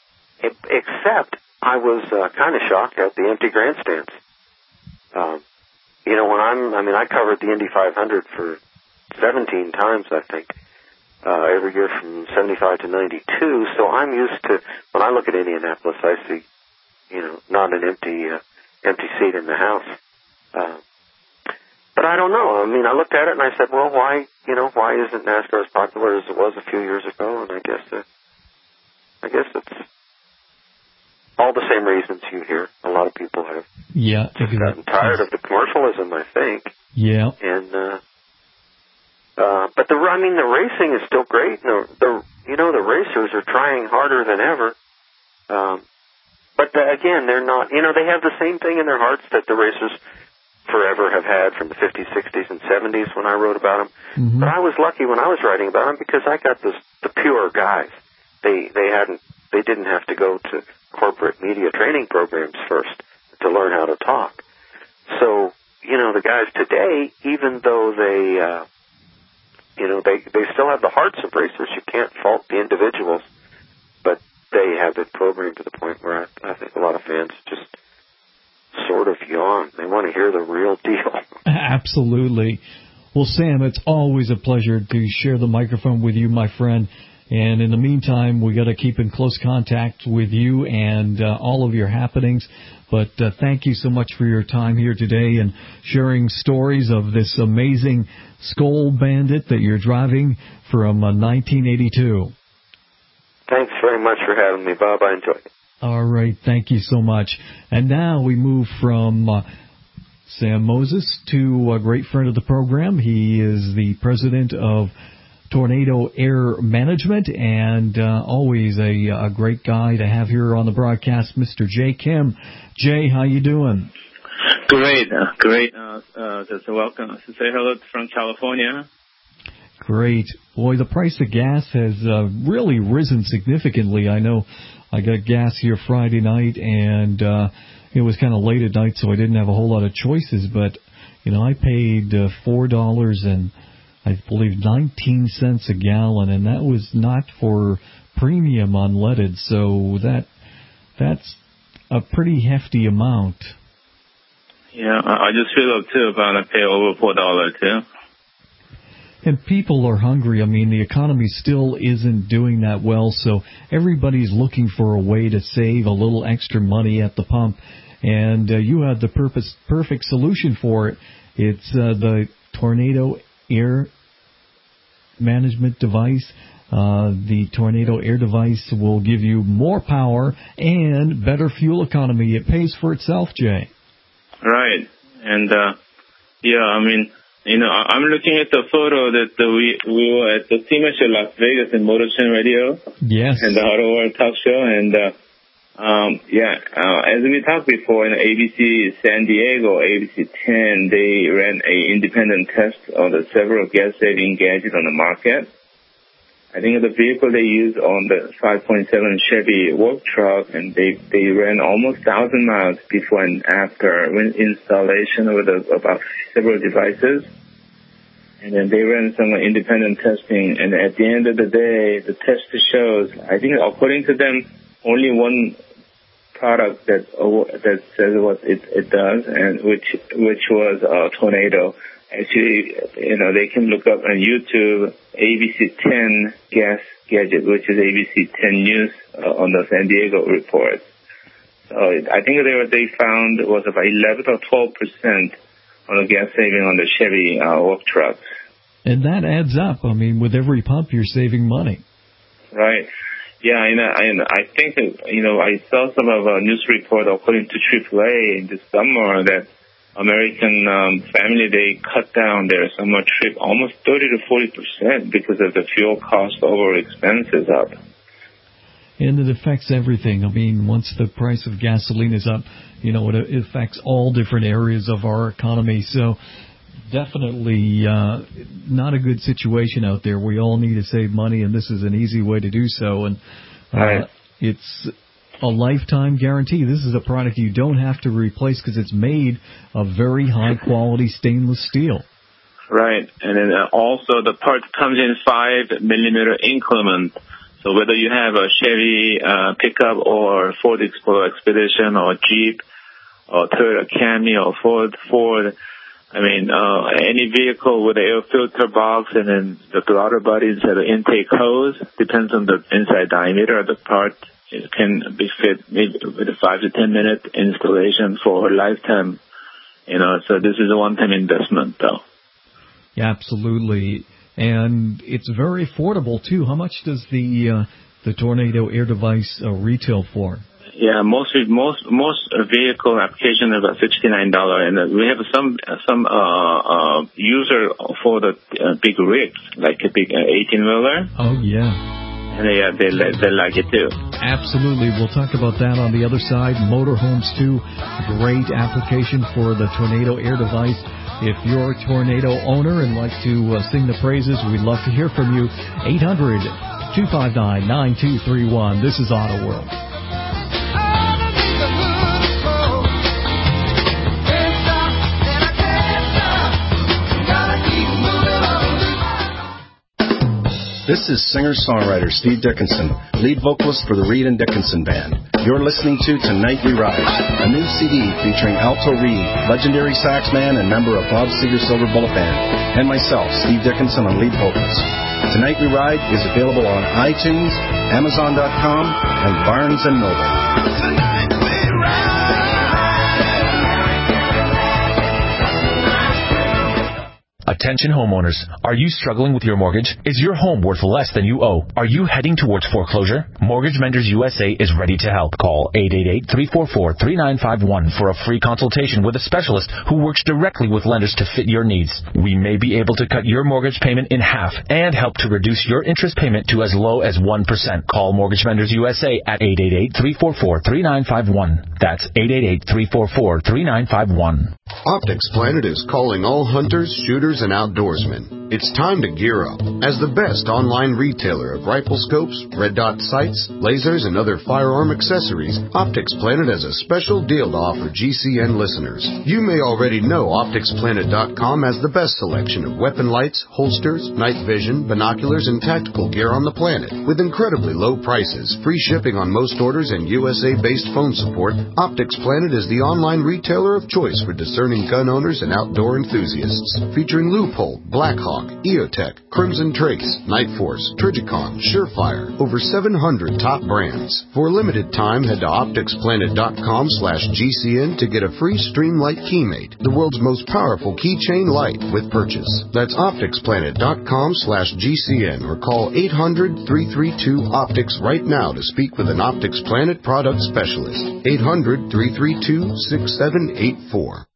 Except I was uh, kind of shocked at the empty grandstands. Um, you know, when I'm, I mean, I covered the Indy five hundred for seventeen times, I think, uh, every year from seventy-five to ninety-two. So I'm used to, when I look at Indianapolis, I see, you know, not an empty, uh, empty seat in the house. Uh, but I don't know. I mean, I looked at it and I said, well, why, you know, why isn't NASCAR as popular as it was a few years ago? And I guess, uh, I guess it's all the same reasons you hear. A lot of people have yeah, just gotten tired of the commercialism, I think. Yeah. And, uh, uh, but the, I mean, the racing is still great. The, the, you know, the racers are trying harder than ever. Um, but the, again, they're not, you know, they have the same thing in their hearts that the racers forever have had from the fifties, sixties, and seventies when I wrote about them. Mm-hmm. But I was lucky when I was writing about them because I got this, the pure guys. They, they hadn't, they didn't have to go to corporate media training programs first to learn how to talk. So, you know, the guys today, even though they, uh, you know, they, they still have the hearts of racers. You can't fault the individuals, but they have it programmed to the point where I, I think a lot of fans just sort of yawn. They want to hear the real deal. Absolutely. Well, Sam, it's always a pleasure to share the microphone with you, my friend. And in the meantime, we got to keep in close contact with you and uh, all of your happenings. But uh, thank you so much for your time here today and sharing stories of this amazing Skoal Bandit that you're driving from uh, nineteen eighty-two. Thanks very much for having me, Bob. I enjoyed it. All right. Thank you so much. And now we move from uh, Sam Moses to a great friend of the program. He is the president of Tornado Air Management, and uh, always a, a great guy to have here on the broadcast, Mister Jay Kim. Jay, how you doing? Great, uh, great. Uh, uh, just welcome to say hello from California. Great. Boy, the price of gas has uh, really risen significantly. I know I got gas here Friday night, and uh, it was kind of late at night, so I didn't have a whole lot of choices, but, you know, I paid uh, four dollars and I believe nineteen cents a gallon, and that was not for premium unleaded, so that that's a pretty hefty amount. Yeah, I just feel up too about I pay over four dollars too. And people are hungry. I mean, the economy still isn't doing that well, so everybody's looking for a way to save a little extra money at the pump, and uh, you have the purpose, perfect solution for it. It's uh, the Tornado Air Management device. Uh, the Tornado Air device will give you more power and better fuel economy. It pays for itself, Jay. Right. And, uh, yeah, I mean, you know, I'm looking at the photo that the, we we were at the SEMA show Las Vegas in Motor Trend Radio. Yes. And the Auto World Talk Show. And, uh, um, yeah, uh, as we talked before, in A B C San Diego, A B C ten, they ran a independent test of the several gas-saving gadgets on the market. I think the vehicle they used on the five point seven Chevy work truck, and they, they ran almost one thousand miles before and after when installation with a, about several devices. And then they ran some independent testing, and at the end of the day, the test shows, I think according to them, only one product that that says what it, it does, and which which was a tornado. Actually, you know, they can look up on YouTube A B C ten gas gadget, which is A B C ten News uh, on the San Diego report. So I think they what they found was about eleven or twelve percent on the gas saving on the Chevy uh, work trucks. And that adds up. I mean, with every pump, you're saving money. Right. Yeah, and I, and I think that, you know, I saw some of a news report according to triple A in the summer that American um, family, they cut down their summer trip almost thirty to forty percent because of the fuel cost over expenses up. And it affects everything. I mean, once the price of gasoline is up, you know, it, it affects all different areas of our economy. So definitely uh, not a good situation out there. We all need to save money, and this is an easy way to do so. And uh, right. It's a lifetime guarantee. This is a product you don't have to replace because it's made of very high-quality stainless steel. Right. And then uh, also the part comes in five millimeter increment. So whether you have a Chevy uh, pickup or Ford Explorer Expedition or Jeep or Toyota Camry or Ford, Ford, I mean, uh, any vehicle with an air filter box and then the throttle body instead of intake hose, depends on the inside diameter of the part. It can be fit maybe with a five to ten minute installation for a lifetime. You know, so this is a one-time investment, though. Yeah, absolutely. And it's very affordable, too. How much does the uh, the Tornado Air Device uh, retail for? Yeah, most most most vehicle application is about sixty-nine dollars, and we have some some uh, uh, user for the uh, big rigs, like a big eighteen-wheeler. Oh, yeah. And yeah, they, they like it, too. Absolutely. We'll talk about that on the other side. Motorhomes, too. Great application for the Tornado Air Device. If you're a Tornado owner and like to uh, sing the praises, we'd love to hear from you. eight hundred, two five nine, nine two three one. This is Auto World. This is singer-songwriter Steve Dickinson, lead vocalist for the Reed and Dickinson Band. You're listening to Tonight We Ride, a new C D featuring Alto Reed, legendary sax man and member of Bob Seger Silver Bullet Band, and myself, Steve Dickinson, on lead vocals. Tonight We Ride is available on iTunes, Amazon dot com, and Barnes and Noble. Tonight we ride. Attention homeowners. Are you struggling with your mortgage? Is your home worth less than you owe? Are you heading towards foreclosure? Mortgage Menders U S A is ready to help. Call eight eight eight, three four four, three nine five one for a free consultation with a specialist who works directly with lenders to fit your needs. We may be able to cut your mortgage payment in half and help to reduce your interest payment to as low as one percent. Call Mortgage Menders U S A at eight eight eight, three four four, three nine five one. That's eight eight eight, three four four, three nine five one. Optics Planet is calling all hunters, shooters, and outdoorsmen. It's time to gear up. As the best online retailer of rifle scopes, red dot sights, lasers, and other firearm accessories, Optics Planet has a special deal to offer G C N listeners. You may already know Optics Planet dot com has the best selection of weapon lights, holsters, night vision, binoculars, and tactical gear on the planet. With incredibly low prices, free shipping on most orders, and U S A-based phone support, Optics Planet is the online retailer of choice for discerning gun owners and outdoor enthusiasts. Featuring Loophole, Blackhawk, EOTech, Crimson Trace, Night Force, Trijicon, Surefire, over seven hundred top brands. For a limited time, head to optics planet dot com slash G C N to get a free Streamlight Keymate, the world's most powerful keychain light with purchase. That's optics planet dot com slash G C N or call eight hundred, three three two, optics right now to speak with an Optics Planet product specialist. eight hundred, three three two, six seven eight four.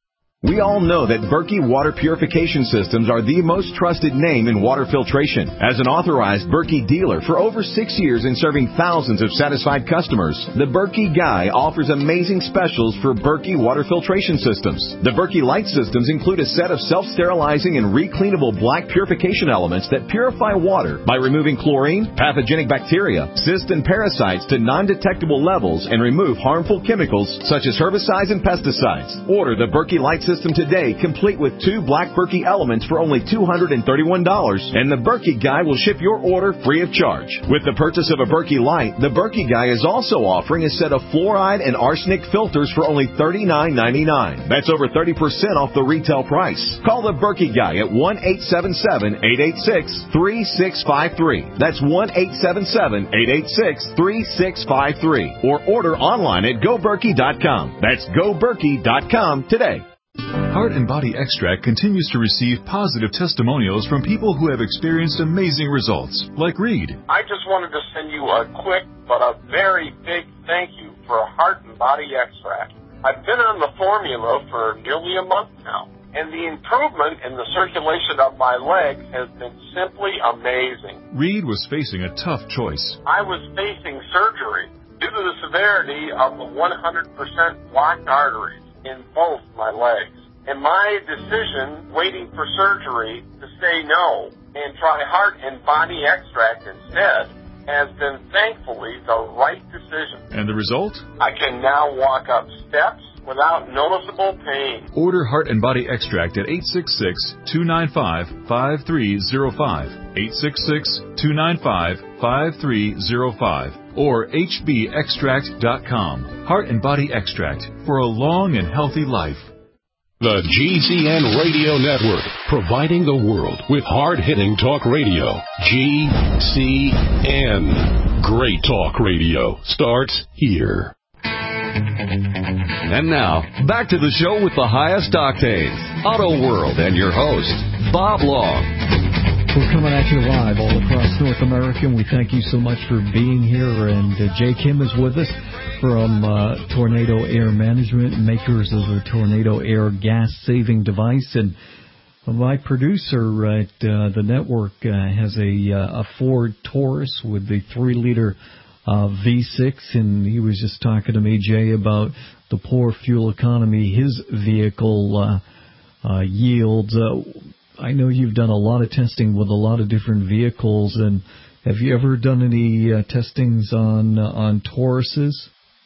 We all know that Berkey Water Purification Systems are the most trusted name in water filtration. As an authorized Berkey dealer for over six years and serving thousands of satisfied customers, the Berkey Guy offers amazing specials for Berkey Water Filtration Systems. The Berkey Light Systems include a set of self-sterilizing and recleanable black purification elements that purify water by removing chlorine, pathogenic bacteria, cysts, and parasites to non-detectable levels and remove harmful chemicals such as herbicides and pesticides. Order the Berkey Light System today, complete with two black Berkey elements for only two hundred thirty-one dollars, and the Berkey Guy will ship your order free of charge. With the purchase of a Berkey Light, the Berkey Guy is also offering a set of fluoride and arsenic filters for only thirty-nine ninety-nine. That's over thirty percent off the retail price. Call the Berkey Guy at one eight seven seven, eight eight six, three six five three. That's one eight seven seven, eight eight six, three six five three. Or order online at go berkey dot com. That's go berkey dot com today. Heart and Body Extract continues to receive positive testimonials from people who have experienced amazing results, like Reed. I just wanted to send you a quick but a very big thank you for Heart and Body Extract. I've been on the formula for nearly a month now, and the improvement in the circulation of my legs has been simply amazing. Reed was facing a tough choice. I was facing surgery due to the severity of the one hundred percent blocked arteries in both my legs. And my decision, waiting for surgery, to say no and try Heart and Body Extract instead, has been thankfully the right decision. And the result? I can now walk up steps without noticeable pain. Order Heart and Body Extract at eight six six, two nine five, five three zero five, eight six six, two nine five, five three zero five, or h b extract dot com. Heart and Body Extract for a long and healthy life. The G C N Radio Network, providing the world with hard-hitting talk radio. G C N. Great talk radio starts here. And now, back to the show with the highest octanes, Auto World, and your host, Bob Long. We're coming at you live all across North America, and we thank you so much for being here. And uh, Jay Kim is with us from uh, Tornado Air Management, makers of the Tornado Air gas-saving device. And my producer at uh, the network uh, has a, uh, a Ford Taurus with the three-liter uh, V six, and he was just talking to me, Jay, about the poor fuel economy his vehicle uh, uh, yields. Uh, I know you've done a lot of testing with a lot of different vehicles, and have you ever done any uh, testings on uh, on Tauruses?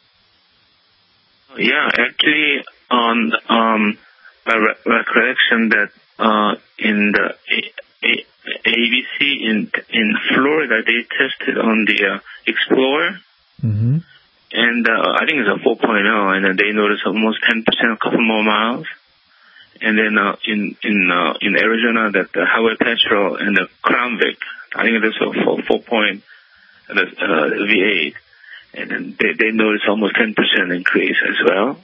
Yeah, actually, on um, my re- recollection that uh, in the A- A- ABC in in Florida, they tested on the uh, Explorer, mm-hmm. and uh, I think it's a four point oh, and then they noticed almost ten percent, a couple more miles. And then uh, in in uh, in Arizona, that the Highway Patrol and the Crown Vic, I think that's a four, four point uh, V eight, and then they they noticed almost ten percent increase as well.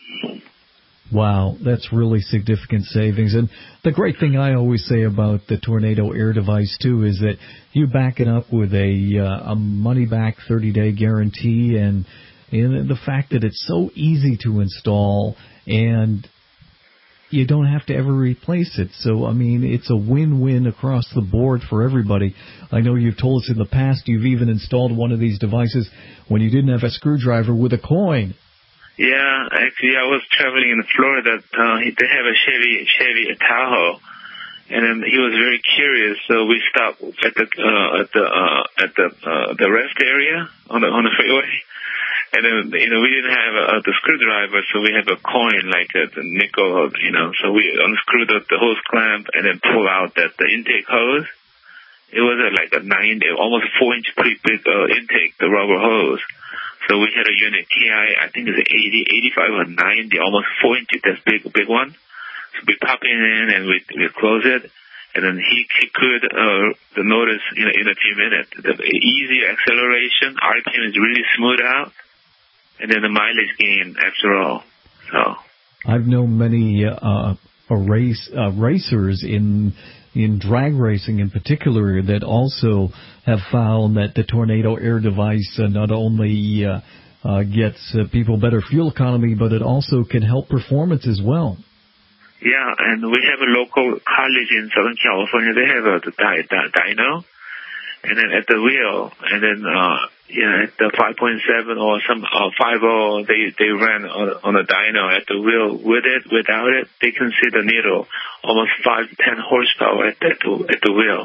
Wow, that's really significant savings. And the great thing I always say about the Tornado Air device too is that you back it up with a uh, a money back thirty day guarantee, and, and the fact that it's so easy to install and you don't have to ever replace it. So, I mean, it's a win-win across the board for everybody. I know you've told us in the past you've even installed one of these devices when you didn't have a screwdriver with a coin. Yeah, actually, I was traveling in Florida. Uh, they have a Chevy Chevy Tahoe, and then he was very curious. So we stopped at the uh, at the uh, at the uh, the rest area on the on the freeway. And then, you know, we didn't have a, the screwdriver, so we have a coin, like a, a nickel, you know, so we unscrew the, the hose clamp and then pull out that the intake hose. It was a, like a nine, almost four inch pretty big uh, intake, the rubber hose. So we had a unit K I, I think it's eighty, eighty-five or ninety, almost four inches, that's big, big one. So we pop it in and we, we close it. And then he, he could uh, notice, you know, in a few minutes, the easy acceleration, R P M is really smooth out. And then the mileage gain after all. So I've known many uh, a race uh, racers in in drag racing in particular that also have found that the Tornado Air device uh, not only uh, uh, gets uh, people better fuel economy, but it also can help performance as well. Yeah, and we have a local college in Southern California. They have a the dy- dy- dyno, and then at the wheel, and then uh, yeah, at the five point seven or some uh, five oh, they they ran on, on a dyno at the wheel. With it, without it, they can see the needle almost five ten horsepower at the at the wheel.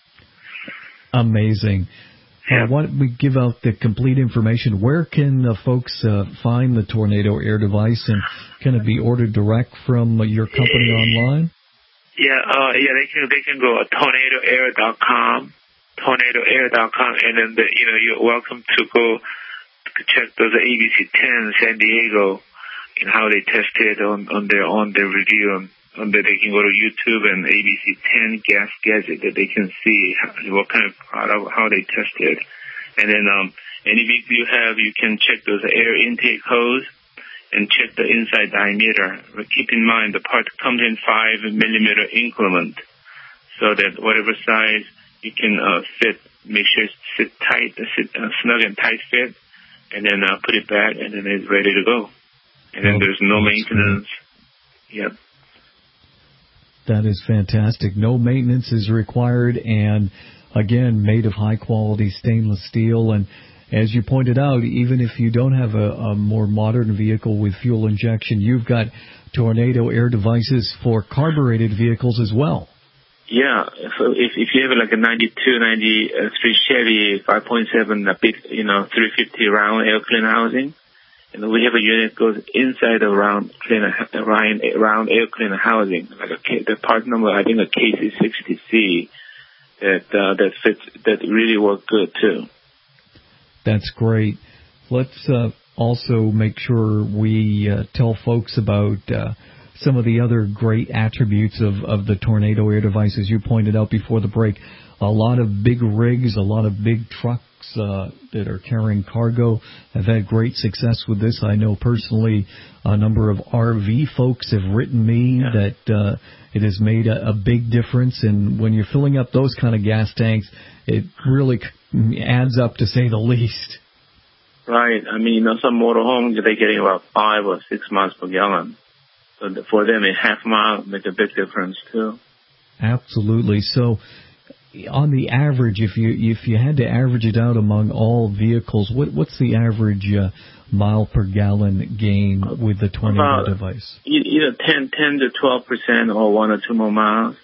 Amazing. Uh, why don't we give out the complete information? Where can uh, folks uh, find the Tornado Air device, and can it be ordered direct from uh, your company online? Yeah, uh, yeah, they can they can go to tornado air dot com, tornado air dot com, and then the, you know you're welcome to go to check those A B C ten San Diego and how they tested on on their on their review. On that they can go to YouTube and A B C ten Gas Gadget that they can see how, what kind of product, how they tested. And then um, any vehicle you have, you can check those air intake hose and check the inside diameter. But keep in mind the part comes in five millimeter increment, so that whatever size you can uh, fit, make sure it sit tight, sit uh, snug and tight fit, and then uh, put it back, and then it's ready to go. And then there's no maintenance. Yep. That is fantastic. No maintenance is required, and again, made of high-quality stainless steel. And as you pointed out, even if you don't have a, a more modern vehicle with fuel injection, you've got Tornado Air devices for carbureted vehicles as well. Yeah, so if if you have like a ninety-two, ninety-three Chevy five point seven, a big, you know, three fifty round air cleaner housing, and we have a unit that goes inside the round cleaner, round, round air cleaner housing, like a K, the part number, I think a K C sixty C, that uh, that fits, that really work good too. That's great. Let's uh, also make sure we uh, tell folks about uh, some of the other great attributes of, of the Tornado Air device. As you pointed out before the break, a lot of big rigs, a lot of big trucks uh, that are carrying cargo have had great success with this. I know personally a number of R V folks have written me yeah. that uh, it has made a, a big difference. And when you're filling up those kind of gas tanks, it really adds up, to say the least. Right. I mean, you know, some motorhomes, they're getting about five or six miles per gallon. So for them, a half mile make a big difference too. Absolutely. So, on the average, if you if you had to average it out among all vehicles, what what's the average uh, mile per gallon gain with the Tornado About device? Either ten, ten to twelve percent, or one or two more miles.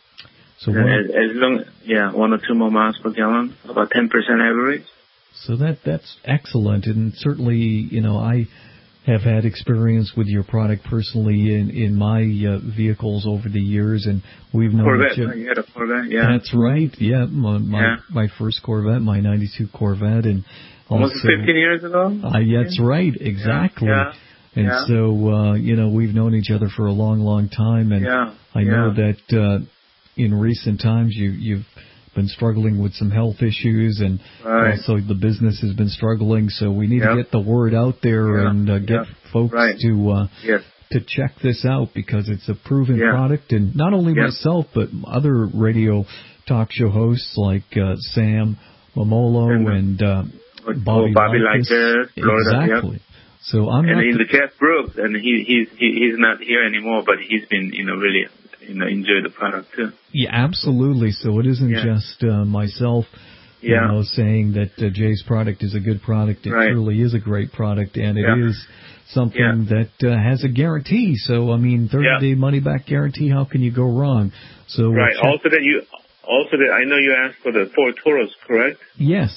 So as, as long, yeah, one or two more miles per gallon, about ten percent average. So that that's excellent, and certainly, you know, I have had experience with your product personally in, in my uh, vehicles over the years, and we've known Corvette, each other. you had a Corvette, yeah. That's right, yeah, my my, yeah. my first Corvette, my ninety-two Corvette, and almost also, fifteen years ago. Uh, yeah, that's right, exactly. Yeah. And yeah. so, uh, you know, we've known each other for a long, long time, and yeah. I know yeah. that uh, in recent times you you've been struggling with some health issues, and right. also the business has been struggling, so we need yep. to get the word out there yeah. and uh, get yeah. folks right. to uh, yes. to check this out, because it's a proven yeah. product, and not only yeah. myself, but other radio talk show hosts like uh, Sam Momolo and, and uh, Bobby, oh, Bobby Liker, Florida. Exactly. Yep. So I'm and not in the Jeff Brooks, and he he's he, he's not here anymore, but he's been you know really you know enjoy the product too. Yeah, absolutely. So it isn't yeah. just uh, myself, you yeah. know, saying that uh, Jay's product is a good product. It right. truly is a great product, and it yeah. is something yeah. that uh, has a guarantee. So I mean, thirty day yeah. money back guarantee. How can you go wrong? So right. Uh, also that you also that I know you asked for the Ford Taurus, correct? Yes.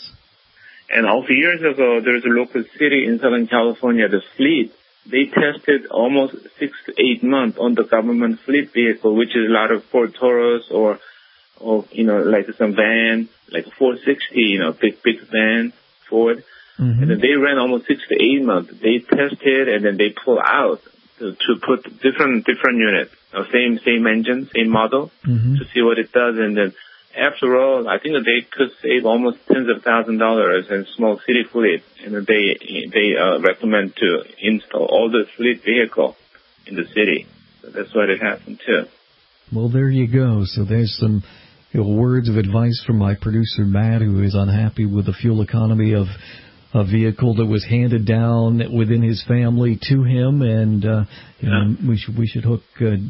And also years ago, there's a local city in Southern California, the fleet. They tested almost six to eight months on the government fleet vehicle, which is a lot of Ford Taurus or, or you know, like some van, like a four sixty, you know, big, big van, Ford. Mm-hmm. And then they ran almost six to eight months. They tested and then they pull out to, to put different, different units, you know, same, same engine, same model mm-hmm. to see what it does. And then after all, I think that they could save almost tens of thousand dollars in small city fleet, and they they uh, recommend to install all the fleet vehicle in the city. So that's what it happened too. Well, there you go. So there's some you know, words of advice from my producer Matt, who is unhappy with the fuel economy of a vehicle that was handed down within his family to him, and uh, you yeah. know, we should we should hook. Uh,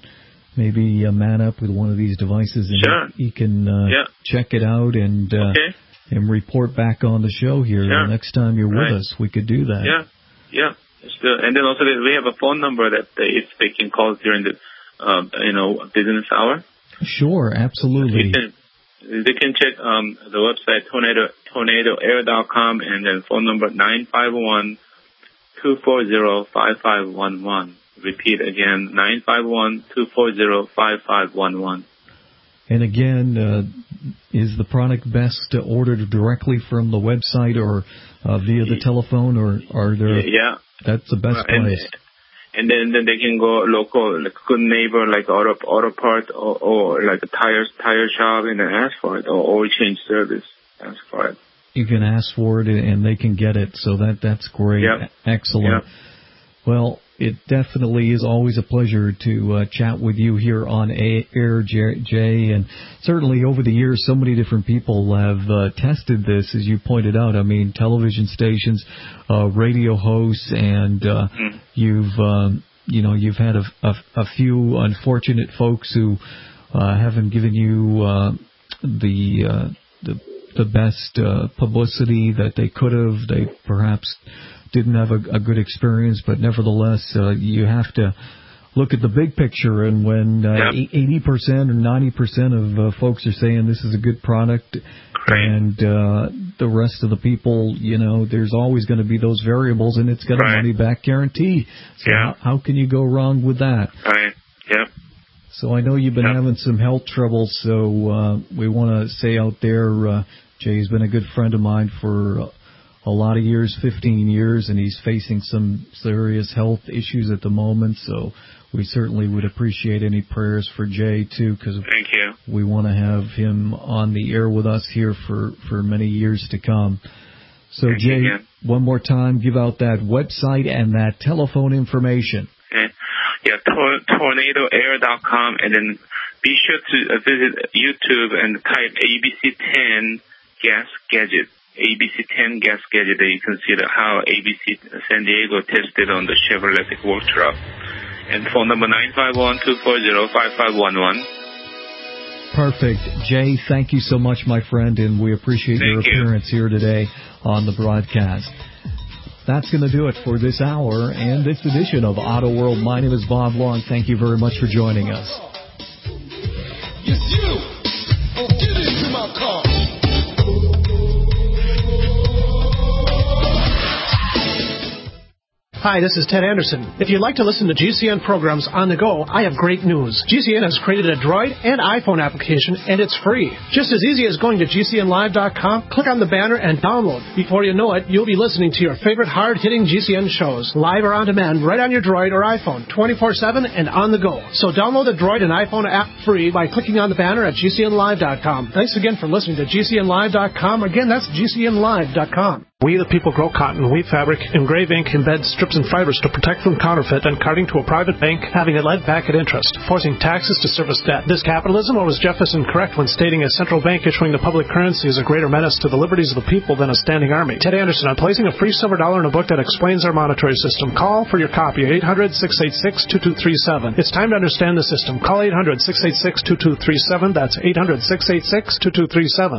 maybe uh, man up with one of these devices and sure. he, he can uh, yeah. check it out and uh, okay. and report back on the show here. Sure. The next time you're right. with us, we could do that. Yeah, yeah. Still, and then also we have a phone number that they, if they can call during the uh, you know business hour. Sure, absolutely. You can, they can check um, the website tornado tornado air dot com and then phone number nine five one, two four zero, five five one one. Repeat again, nine five one, two four zero, five five one one. And again, uh, is the product best ordered directly from the website or uh, via the telephone, or are there? Yeah, that's the best uh, and, place. And then, then they can go local, like good neighbor, like auto auto part or, or like a tire tire shop, and then ask for it, or oil change service, ask for it. You can ask for it, and they can get it. So that that's great. Yep. Excellent. Yep. Well, it definitely is always a pleasure to uh, chat with you here on Air, Jay, and certainly over the years, so many different people have uh, tested this, as you pointed out. I mean, television stations, uh, radio hosts, and uh, mm. you've, um, you know, you've had a, a, a few unfortunate folks who uh, haven't given you uh, the uh, the the best uh, publicity that they could have. They perhaps didn't have a, a good experience, but nevertheless, uh, you have to look at the big picture. And when uh, yep. eighty percent or ninety percent of uh, folks are saying this is a good product, right. and uh, the rest of the people, you know, there's always going to be those variables, and it's got right. a money-back guarantee. So yeah. how, how can you go wrong with that? Right. Yep. So I know you've been yep. having some health troubles, so uh, we want to say out there, uh, Jay's been a good friend of mine for uh, a lot of years, fifteen years, and he's facing some serious health issues at the moment. So we certainly would appreciate any prayers for Jay, too, because we want to have him on the air with us here for, for many years to come. So, Thank Jay, you. one more time, give out that website and that telephone information. Okay. Yeah, tor- tornado air dot com, and then be sure to visit YouTube and type A B C ten Gas Gadget. A B C ten Gas Gadget, that you can see the, how A B C San Diego tested on the Chevrolet work truck. And phone number nine five one, two four zero, five five one one. Perfect. Jay, thank you so much, my friend, and we appreciate thank your you. appearance here today on the broadcast. That's going to do it for this hour and this edition of Auto World. My name is Bob Long. Thank you very much for joining us. It's you. Oh, get into my car. Hi, this is Ted Anderson. If you'd like to listen to G C N programs on the go, I have great news. G C N has created a Droid and iPhone application, and it's free. Just as easy as going to G C N live dot com, click on the banner, and download. Before you know it, you'll be listening to your favorite hard-hitting G C N shows, live or on demand, right on your Droid or iPhone, twenty-four seven and on the go. So download the Droid and iPhone app free by clicking on the banner at G C N live dot com. Thanks again for listening to G C N live dot com. Again, that's G C N live dot com. We the people grow cotton, weave fabric, engrave ink, embed strips and fibers to protect from counterfeit and carting to a private bank, having it lent back at interest, forcing taxes to service debt. This capitalism, or was Jefferson correct when stating a central bank issuing the public currency is a greater menace to the liberties of the people than a standing army? Ted Anderson, I'm placing a free silver dollar in a book that explains our monetary system. Call for your copy at eight hundred, six eight six, two two three seven. It's time to understand the system. Call eight hundred, six eight six, two two three seven. That's eight hundred, six eight six, two two three seven.